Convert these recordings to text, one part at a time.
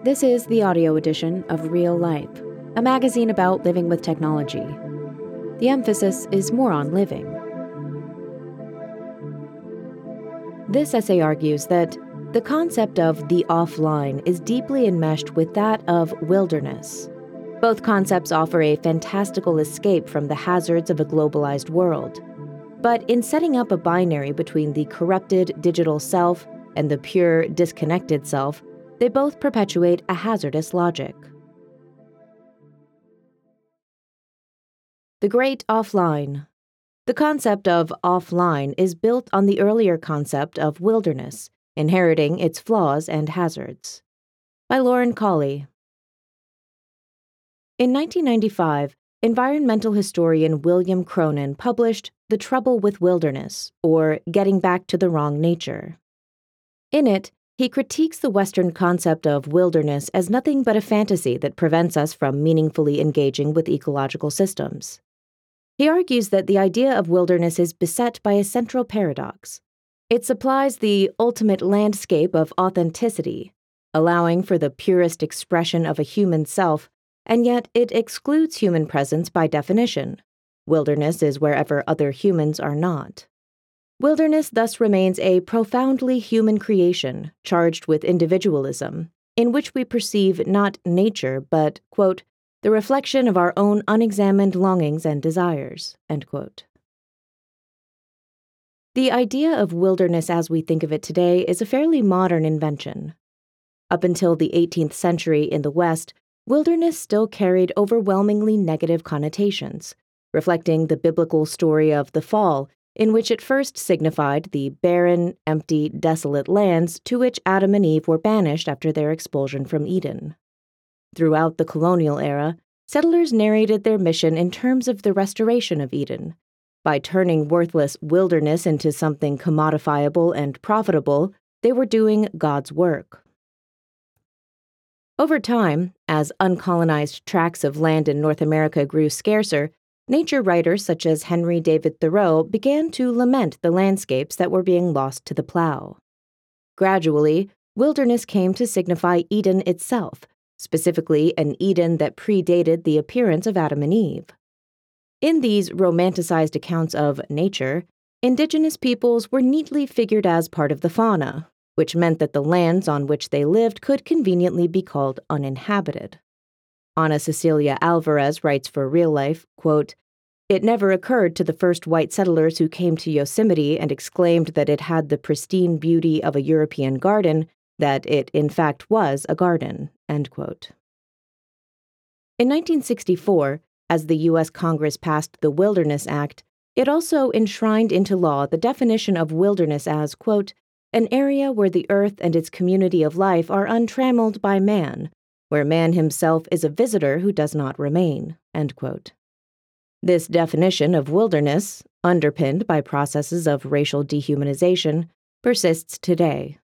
This is the audio edition of Real Life, a magazine about living with technology. The emphasis is more on living. This essay argues that the concept of the offline is deeply enmeshed with that of wilderness. Both concepts offer a fantastical escape from the hazards of a globalized world. But in setting up a binary between the corrupted digital self and the pure, disconnected self, they both perpetuate a hazardous logic. The Great Offline. The concept of offline is built on the earlier concept of wilderness, inheriting its flaws and hazards. By Lauren Colley. In 1995, environmental historian William Cronon published The Trouble with Wilderness, or Getting Back to the Wrong Nature. In it, he critiques the Western concept of wilderness as nothing but a fantasy that prevents us from meaningfully engaging with ecological systems. He argues that the idea of wilderness is beset by a central paradox. It supplies the ultimate landscape of authenticity, allowing for the purest expression of a human self, and yet it excludes human presence by definition. Wilderness is wherever other humans are not. Wilderness thus remains a profoundly human creation, charged with individualism, in which we perceive not nature, but, quote, the reflection of our own unexamined longings and desires, end quote. The idea of wilderness as we think of it today is a fairly modern invention. Up until the 18th century in the West, wilderness still carried overwhelmingly negative connotations, reflecting the biblical story of the fall, in which it first signified the barren, empty, desolate lands to which Adam and Eve were banished after their expulsion from Eden. Throughout the colonial era, settlers narrated their mission in terms of the restoration of Eden. By turning worthless wilderness into something commodifiable and profitable, they were doing God's work. Over time, as uncolonized tracts of land in North America grew scarcer, nature writers such as Henry David Thoreau began to lament the landscapes that were being lost to the plow. Gradually, wilderness came to signify Eden itself, specifically an Eden that predated the appearance of Adam and Eve. In these romanticized accounts of nature, indigenous peoples were neatly figured as part of the fauna, which meant that the lands on which they lived could conveniently be called uninhabited. Ana Cecilia Alvarez writes for Real Life, quote, "It never occurred to the first white settlers who came to Yosemite and exclaimed that it had the pristine beauty of a European garden that it in fact was a garden," end quote. In 1964, as the U.S. Congress passed the Wilderness Act, it also enshrined into law the definition of wilderness as, quote, "an area where the earth and its community of life are untrammeled by man, where man himself is a visitor who does not remain," end quote. This definition of wilderness, underpinned by processes of racial dehumanization, persists today.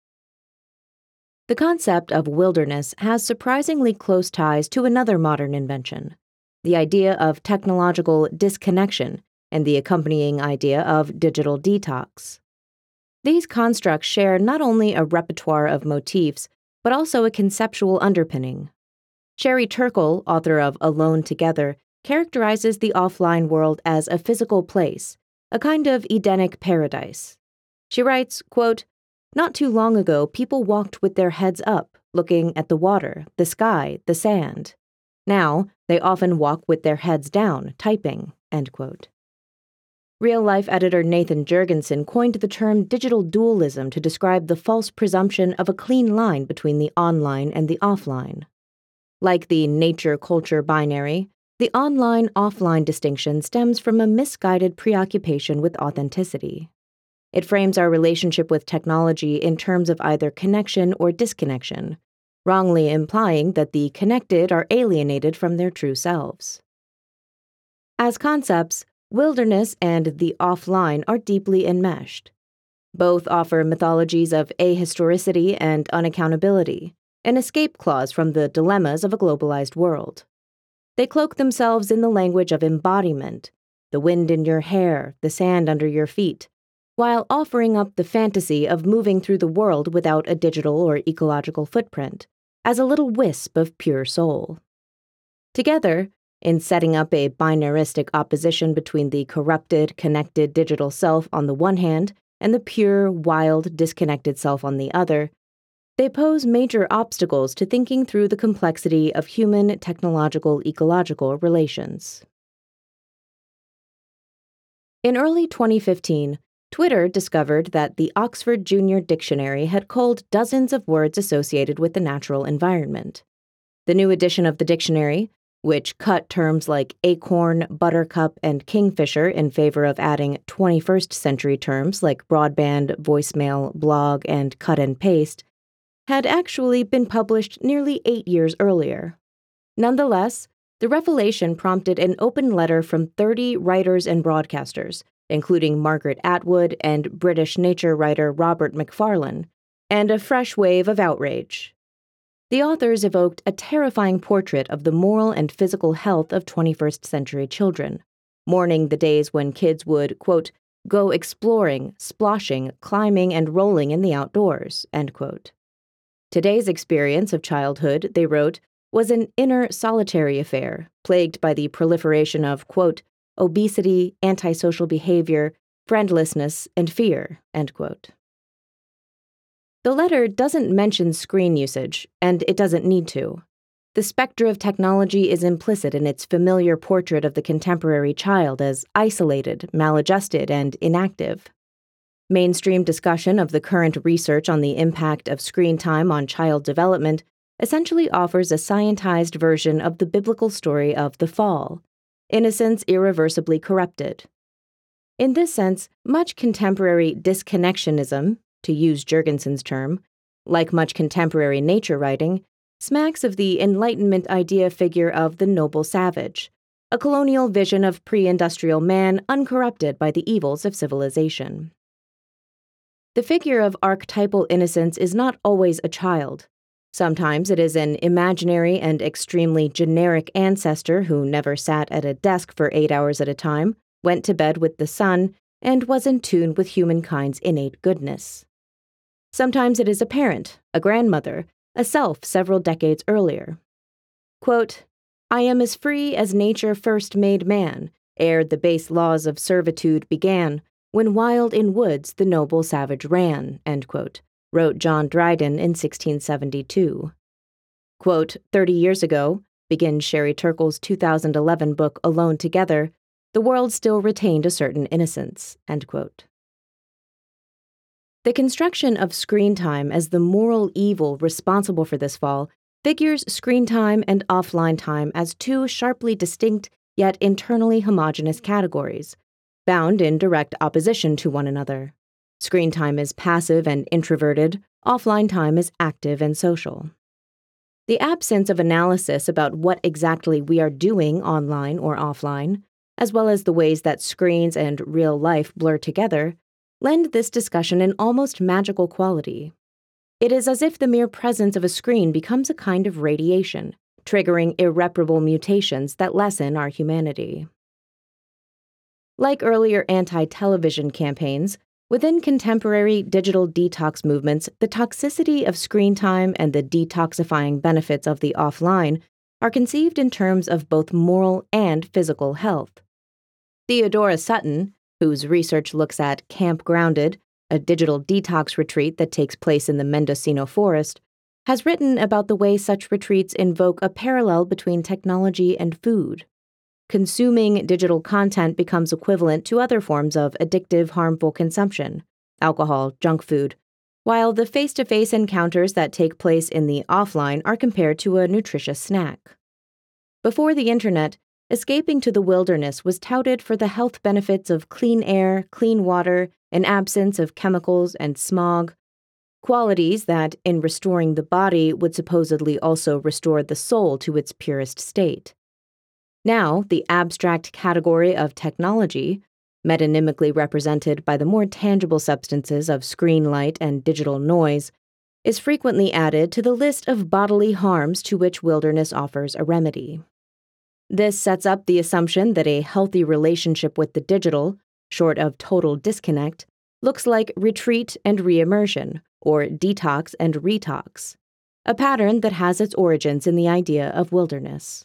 The concept of wilderness has surprisingly close ties to another modern invention, the idea of technological disconnection and the accompanying idea of digital detox. These constructs share not only a repertoire of motifs, but also a conceptual underpinning. Sherry Turkle, author of Alone Together, characterizes the offline world as a physical place, a kind of Edenic paradise. She writes, quote, "Not too long ago, people walked with their heads up, looking at the water, the sky, the sand. Now, they often walk with their heads down, typing," end quote. Real-life editor Nathan Jurgensen coined the term digital dualism to describe the false presumption of a clean line between the online and the offline. Like the nature-culture binary, the online-offline distinction stems from a misguided preoccupation with authenticity. It frames our relationship with technology in terms of either connection or disconnection, wrongly implying that the connected are alienated from their true selves. As concepts, wilderness and the offline are deeply enmeshed. Both offer mythologies of ahistoricity and unaccountability, an escape clause from the dilemmas of a globalized world. They cloak themselves in the language of embodiment, the wind in your hair, the sand under your feet, while offering up the fantasy of moving through the world without a digital or ecological footprint, as a little wisp of pure soul. Together, in setting up a binaristic opposition between the corrupted, connected digital self on the one hand and the pure, wild, disconnected self on the other, they pose major obstacles to thinking through the complexity of human technological-ecological relations. In early 2015, Twitter discovered that the Oxford Junior Dictionary had culled dozens of words associated with the natural environment. The new edition of the dictionary, which cut terms like acorn, buttercup, and kingfisher in favor of adding 21st century terms like broadband, voicemail, blog, and cut and paste, had actually been published nearly 8 years earlier. Nonetheless, the revelation prompted an open letter from 30 writers and broadcasters, including Margaret Atwood and British nature writer Robert Macfarlane, and a fresh wave of outrage. The authors evoked a terrifying portrait of the moral and physical health of 21st century children, mourning the days when kids would, quote, go exploring, splashing, climbing, and rolling in the outdoors, end quote. Today's experience of childhood, they wrote, was an inner solitary affair, plagued by the proliferation of, quote, obesity, antisocial behavior, friendlessness, and fear, end quote. The letter doesn't mention screen usage, and it doesn't need to. The specter of technology is implicit in its familiar portrait of the contemporary child as isolated, maladjusted, and inactive. Mainstream discussion of the current research on the impact of screen time on child development essentially offers a scientized version of the biblical story of the fall, innocence irreversibly corrupted. In this sense, much contemporary disconnectionism, to use Jurgensen's term, like much contemporary nature writing, smacks of the Enlightenment idea figure of the noble savage, a colonial vision of pre-industrial man uncorrupted by the evils of civilization. The figure of archetypal innocence is not always a child. Sometimes it is an imaginary and extremely generic ancestor who never sat at a desk for 8 hours at a time, went to bed with the sun, and was in tune with humankind's innate goodness. Sometimes it is a parent, a grandmother, a self several decades earlier. Quote, I am as free as nature first made man, ere the base laws of servitude began, when wild in woods the noble savage ran, end quote, wrote John Dryden in 1672. Quote, 30 years ago, begins Sherry Turkle's 2011 book Alone Together, the world still retained a certain innocence, end quote. The construction of screen time as the moral evil responsible for this fall figures screen time and offline time as two sharply distinct yet internally homogeneous categories, bound in direct opposition to one another. Screen time is passive and introverted, offline time is active and social. The absence of analysis about what exactly we are doing online or offline, as well as the ways that screens and real life blur together, lend this discussion an almost magical quality. It is as if the mere presence of a screen becomes a kind of radiation, triggering irreparable mutations that lessen our humanity. Like earlier anti-television campaigns, within contemporary digital detox movements, the toxicity of screen time and the detoxifying benefits of the offline are conceived in terms of both moral and physical health. Theodora Sutton, whose research looks at Camp Grounded, a digital detox retreat that takes place in the Mendocino forest, has written about the way such retreats invoke a parallel between technology and food. Consuming digital content becomes equivalent to other forms of addictive, harmful consumption, alcohol, junk food, while the face-to-face encounters that take place in the offline are compared to a nutritious snack. Before the internet, escaping to the wilderness was touted for the health benefits of clean air, clean water, an absence of chemicals and smog, qualities that, in restoring the body, would supposedly also restore the soul to its purest state. Now, the abstract category of technology, metonymically represented by the more tangible substances of screen light and digital noise, is frequently added to the list of bodily harms to which wilderness offers a remedy. This sets up the assumption that a healthy relationship with the digital, short of total disconnect, looks like retreat and re-immersion, or detox and retox. a pattern that has its origins in the idea of wilderness.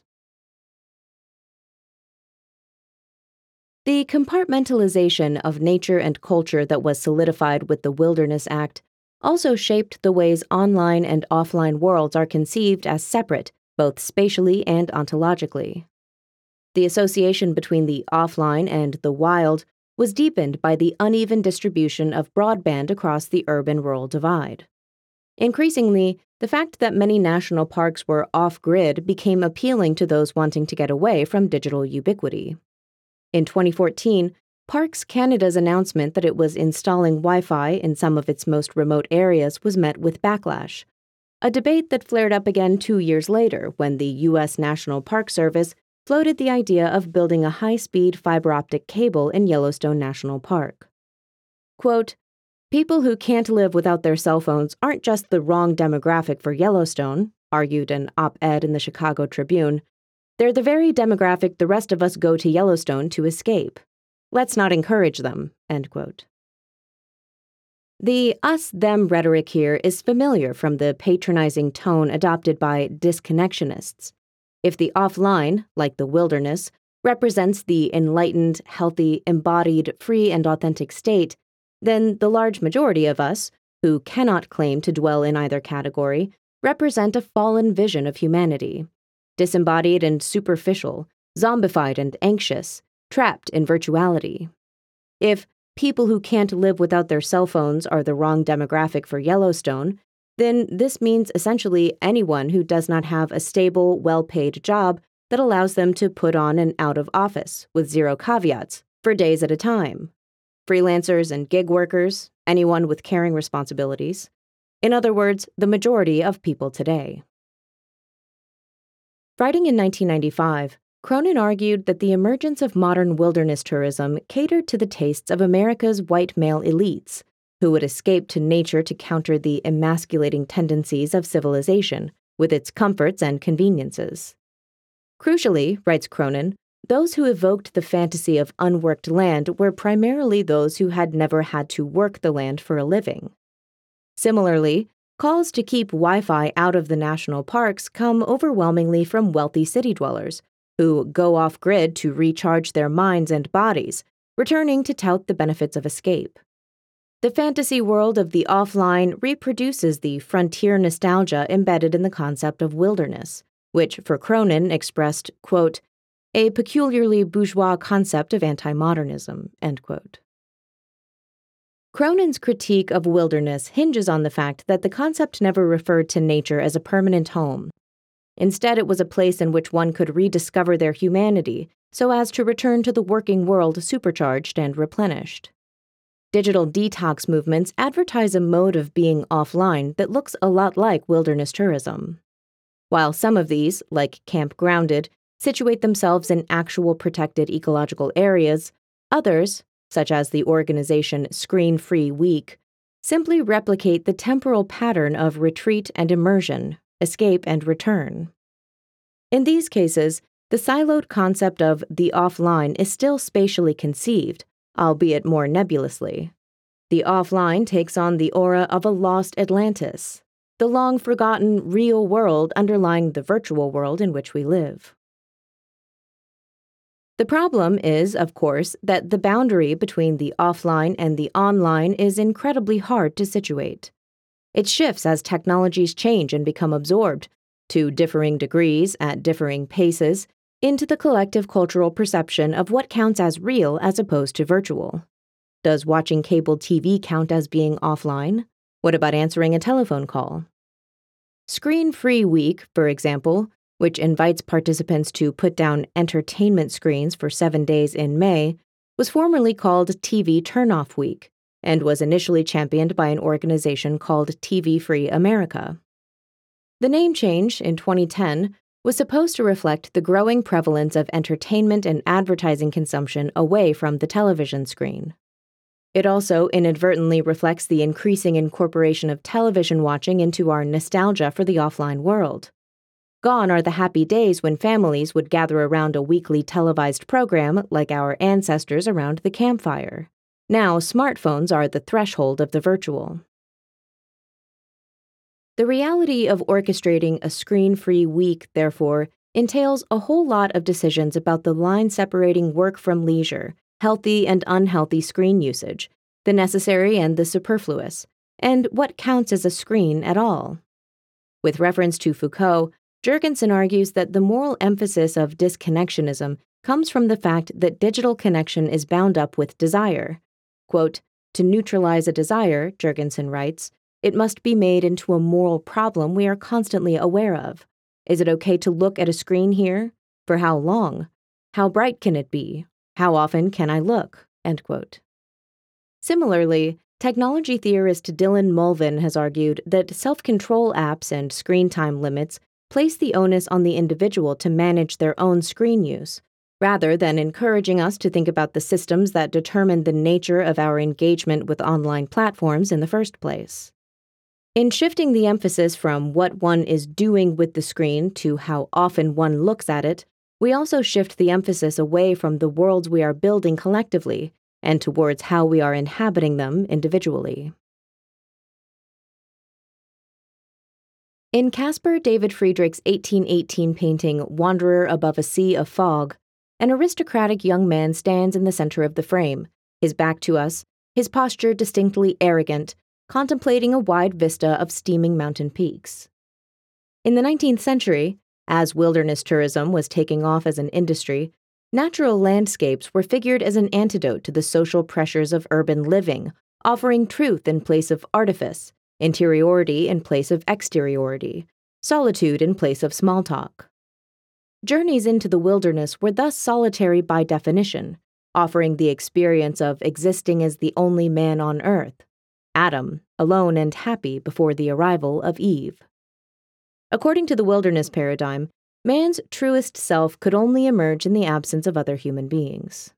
The compartmentalization of nature and culture that was solidified with the Wilderness Act also shaped the ways online and offline worlds are conceived as separate, both spatially and ontologically. The association between the offline and the wild was deepened by the uneven distribution of broadband across the urban-rural divide. Increasingly, the fact that many national parks were off-grid became appealing to those wanting to get away from digital ubiquity. In 2014, Parks Canada's announcement that it was installing Wi-Fi in some of its most remote areas was met with backlash, a debate that flared up again 2 years later when the U.S. National Park Service floated the idea of building a high-speed fiber optic cable in Yellowstone National Park. Quote, "People who can't live without their cell phones aren't just the wrong demographic for Yellowstone," argued an op-ed in the Chicago Tribune. "They're the very demographic the rest of us go to Yellowstone to escape. Let's not encourage them," end quote. The us-them rhetoric here is familiar from the patronizing tone adopted by disconnectionists. If the offline, like the wilderness, represents the enlightened, healthy, embodied, free, and authentic state, then the large majority of us, who cannot claim to dwell in either category, represent a fallen vision of humanity, disembodied and superficial, zombified and anxious, trapped in virtuality. If people who can't live without their cell phones are the wrong demographic for Yellowstone, then this means essentially anyone who does not have a stable, well-paid job that allows them to put on and out of office with zero caveats for days at a time. Freelancers and gig workers, anyone with caring responsibilities. In other words, the majority of people today. Writing in 1995, Cronin argued that the emergence of modern wilderness tourism catered to the tastes of America's white male elites, who would escape to nature to counter the emasculating tendencies of civilization, with its comforts and conveniences. Crucially, writes Cronin, those who evoked the fantasy of unworked land were primarily those who had never had to work the land for a living. Similarly, calls to keep Wi-Fi out of the national parks come overwhelmingly from wealthy city dwellers, who go off-grid to recharge their minds and bodies, returning to tout the benefits of escape. The fantasy world of the offline reproduces the frontier nostalgia embedded in the concept of wilderness, which for Cronin expressed, quote, "a peculiarly bourgeois concept of anti-modernism," end quote. Cronin's critique of wilderness hinges on the fact that the concept never referred to nature as a permanent home. Instead, it was a place in which one could rediscover their humanity so as to return to the working world supercharged and replenished. Digital detox movements advertise a mode of being offline that looks a lot like wilderness tourism. While some of these, like Camp Grounded, situate themselves in actual protected ecological areas, others, such as the organization Screen Free Week, simply replicate the temporal pattern of retreat and immersion, escape and return. In these cases, the siloed concept of the offline is still spatially conceived, albeit more nebulously. The offline takes on the aura of a lost Atlantis, the long-forgotten real world underlying the virtual world in which we live. The problem is, of course, that the boundary between the offline and the online is incredibly hard to situate. It shifts as technologies change and become absorbed, to differing degrees at differing paces, into the collective cultural perception of what counts as real as opposed to virtual. Does watching cable TV count as being offline? What about answering a telephone call? Screen Free Week, for example, which invites participants to put down entertainment screens for 7 days in May, was formerly called TV Turnoff Week and was initially championed by an organization called TV Free America. The name change, in 2010, was supposed to reflect the growing prevalence of entertainment and advertising consumption away from the television screen. It also inadvertently reflects the increasing incorporation of television watching into our nostalgia for the offline world. Gone are the happy days when families would gather around a weekly televised program like our ancestors around the campfire. Now, smartphones are the threshold of the virtual. The reality of orchestrating a screen-free week, therefore, entails a whole lot of decisions about the line separating work from leisure, healthy and unhealthy screen usage, the necessary and the superfluous, and what counts as a screen at all. With reference to Foucault, Jurgensen argues that the moral emphasis of disconnectionism comes from the fact that digital connection is bound up with desire. Quote, "To neutralize a desire," Jurgensen writes, "it must be made into a moral problem we are constantly aware of. Is it okay to look at a screen here? For how long? How bright can it be? How often can I look?" End quote. Similarly, technology theorist Dylan Mulvin has argued that self-control apps and screen time limits place the onus on the individual to manage their own screen use, rather than encouraging us to think about the systems that determine the nature of our engagement with online platforms in the first place. In shifting the emphasis from what one is doing with the screen to how often one looks at it, we also shift the emphasis away from the worlds we are building collectively and towards how we are inhabiting them individually. In Caspar David Friedrich's 1818 painting Wanderer Above a Sea of Fog, an aristocratic young man stands in the center of the frame, his back to us, his posture distinctly arrogant, contemplating a wide vista of steaming mountain peaks. In the 19th century, as wilderness tourism was taking off as an industry, natural landscapes were figured as an antidote to the social pressures of urban living, offering truth in place of artifice, interiority in place of exteriority, solitude in place of small talk. Journeys into the wilderness were thus solitary by definition, offering the experience of existing as the only man on earth, Adam, alone and happy before the arrival of Eve. According to the wilderness paradigm, man's truest self could only emerge in the absence of other human beings.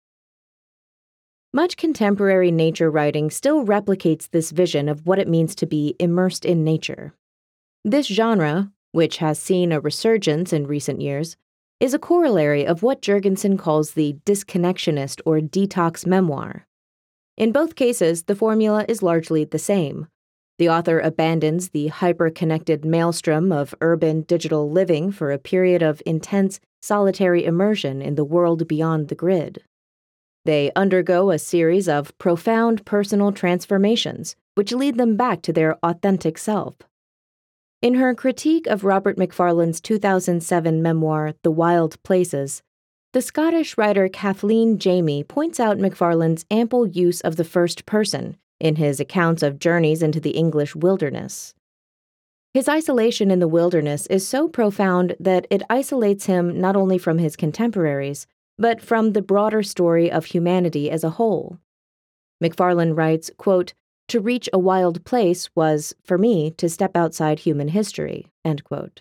Much contemporary nature writing still replicates this vision of what it means to be immersed in nature. This genre, which has seen a resurgence in recent years, is a corollary of what Jurgensen calls the disconnectionist or detox memoir. In both cases, the formula is largely the same. The author abandons the hyper-connected maelstrom of urban digital living for a period of intense, solitary immersion in the world beyond the grid. They undergo a series of profound personal transformations, which lead them back to their authentic self. In her critique of Robert Macfarlane's 2007 memoir, The Wild Places, the Scottish writer Kathleen Jamie points out Macfarlane's ample use of the first person in his accounts of journeys into the English wilderness. His isolation in the wilderness is so profound that it isolates him not only from his contemporaries, but from the broader story of humanity as a whole. Macfarlane writes, quote, "To reach a wild place was, for me, to step outside human history," end quote.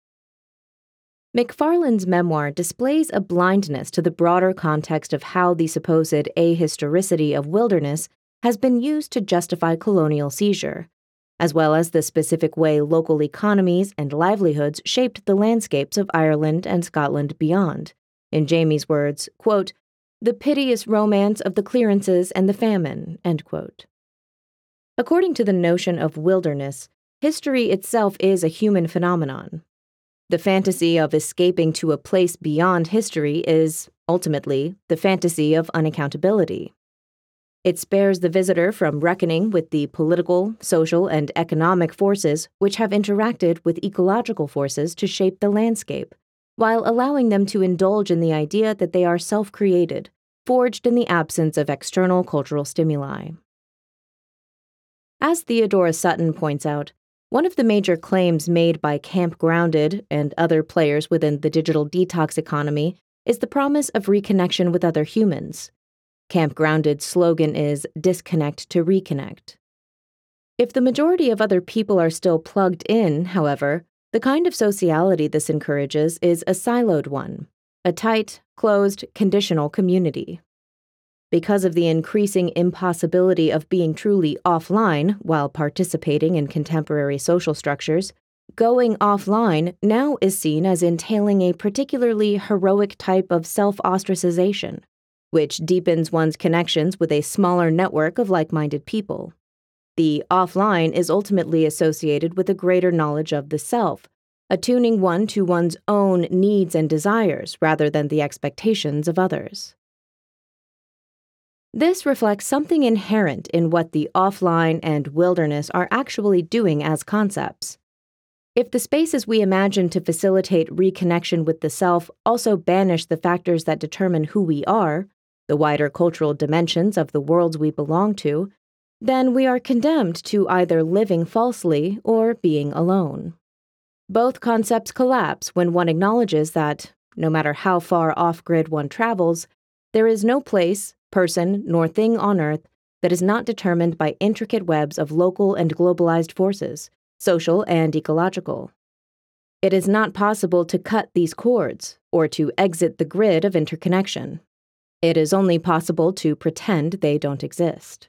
Macfarlane's memoir displays a blindness to the broader context of how the supposed ahistoricity of wilderness has been used to justify colonial seizure, as well as the specific way local economies and livelihoods shaped the landscapes of Ireland and Scotland beyond. In Jamie's words, quote, "The piteous romance of the clearances and the famine," end quote. According to the notion of wilderness, history itself is a human phenomenon. The fantasy of escaping to a place beyond history is, ultimately, the fantasy of unaccountability. It spares the visitor from reckoning with the political, social, and economic forces which have interacted with ecological forces to shape the landscape, while allowing them to indulge in the idea that they are self-created, forged in the absence of external cultural stimuli. As Theodora Sutton points out, one of the major claims made by Camp Grounded and other players within the digital detox economy is the promise of reconnection with other humans. Camp Grounded's slogan is "Disconnect to Reconnect." If the majority of other people are still plugged in, however, the kind of sociality this encourages is a siloed one, a tight, closed, conditional community. Because of the increasing impossibility of being truly offline while participating in contemporary social structures, going offline now is seen as entailing a particularly heroic type of self-ostracization, which deepens one's connections with a smaller network of like-minded people. The offline is ultimately associated with a greater knowledge of the self, attuning one to one's own needs and desires rather than the expectations of others. This reflects something inherent in what the offline and wilderness are actually doing as concepts. If the spaces we imagine to facilitate reconnection with the self also banish the factors that determine who we are, the wider cultural dimensions of the worlds we belong to, then we are condemned to either living falsely or being alone. Both concepts collapse when one acknowledges that, no matter how far off-grid one travels, there is no place, person, nor thing on Earth that is not determined by intricate webs of local and globalized forces, social and ecological. It is not possible to cut these cords or to exit the grid of interconnection. It is only possible to pretend they don't exist.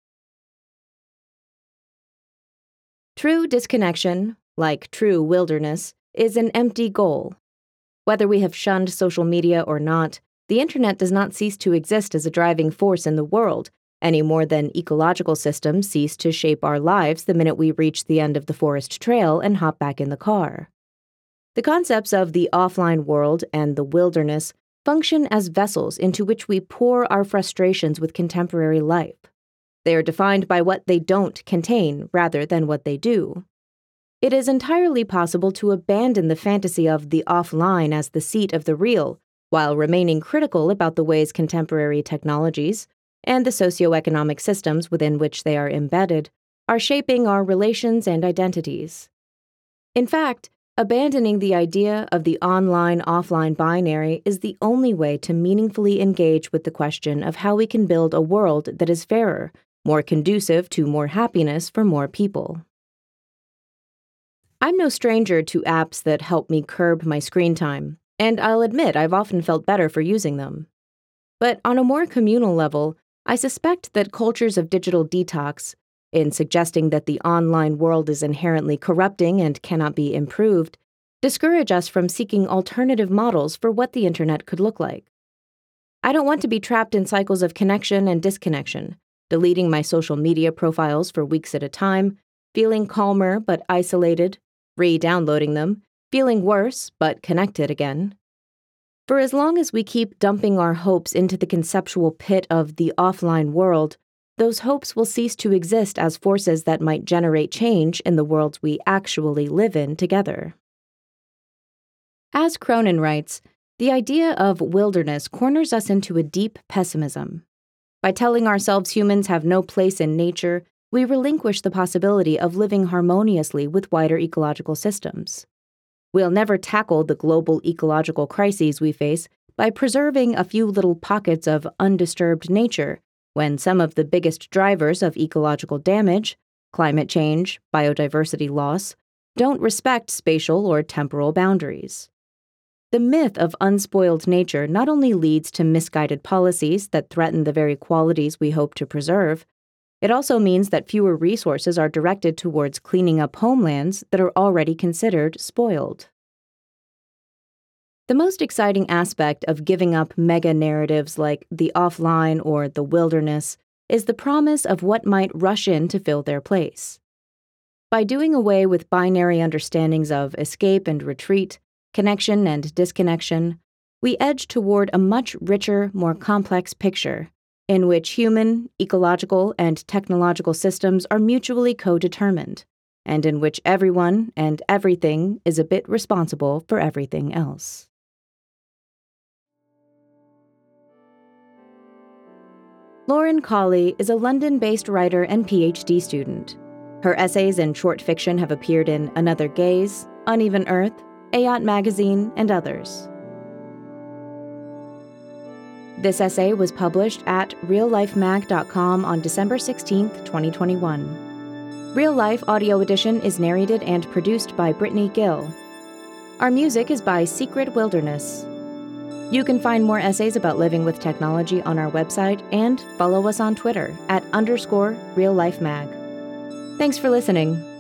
True disconnection, like true wilderness, is an empty goal. Whether we have shunned social media or not, the internet does not cease to exist as a driving force in the world, any more than ecological systems cease to shape our lives the minute we reach the end of the forest trail and hop back in the car. The concepts of the offline world and the wilderness function as vessels into which we pour our frustrations with contemporary life. They are defined by what they don't contain rather than what they do. It is entirely possible to abandon the fantasy of the offline as the seat of the real, while remaining critical about the ways contemporary technologies, and the socioeconomic systems within which they are embedded, are shaping our relations and identities. In fact, abandoning the idea of the online-offline binary is the only way to meaningfully engage with the question of how we can build a world that is fairer, more conducive to more happiness for more people. I'm no stranger to apps that help me curb my screen time, and I'll admit I've often felt better for using them. But on a more communal level, I suspect that cultures of digital detox, in suggesting that the online world is inherently corrupting and cannot be improved, discourage us from seeking alternative models for what the internet could look like. I don't want to be trapped in cycles of connection and disconnection, deleting my social media profiles for weeks at a time, feeling calmer but isolated, re-downloading them, feeling worse but connected again. For as long as we keep dumping our hopes into the conceptual pit of the offline world, those hopes will cease to exist as forces that might generate change in the worlds we actually live in together. As Cronin writes, the idea of wilderness corners us into a deep pessimism. By telling ourselves humans have no place in nature, we relinquish the possibility of living harmoniously with wider ecological systems. We'll never tackle the global ecological crises we face by preserving a few little pockets of undisturbed nature, when some of the biggest drivers of ecological damage, climate change, biodiversity loss, don't respect spatial or temporal boundaries. The myth of unspoiled nature not only leads to misguided policies that threaten the very qualities we hope to preserve, it also means that fewer resources are directed towards cleaning up homelands that are already considered spoiled. The most exciting aspect of giving up mega-narratives like the offline or the wilderness is the promise of what might rush in to fill their place. By doing away with binary understandings of escape and retreat, connection and disconnection, we edge toward a much richer, more complex picture in which human, ecological, and technological systems are mutually co-determined, and in which everyone and everything is a bit responsible for everything else. Lauren Colley is a London-based writer and PhD student. Her essays and short fiction have appeared in Another Gaze, Uneven Earth, Ayat Magazine, and others. This essay was published at reallifemag.com on December 16, 2021. Real Life Audio Edition is narrated and produced by Brittany Gill. Our music is by Secret Wilderness. You can find more essays about living with technology on our website and follow us on Twitter @_reallifemag. Thanks for listening.